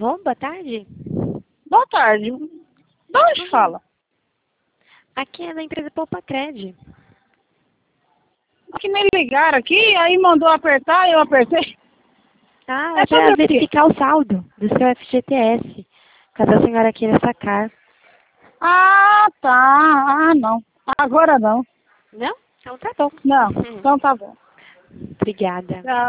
bom? Boa tarde. Boa tarde. De onde fala? Aqui é da empresa Poupa Cred. Que me ligaram aqui, aí mandou apertar, eu apertei. Ah, É é sobre para o quê? verificar o saldo do seu FGTS, caso a senhora queira sacar. Ah, tá. Ah, não. Agora não. Não? Então tá bom. Não. Então tá bom. Obrigada. Tchau.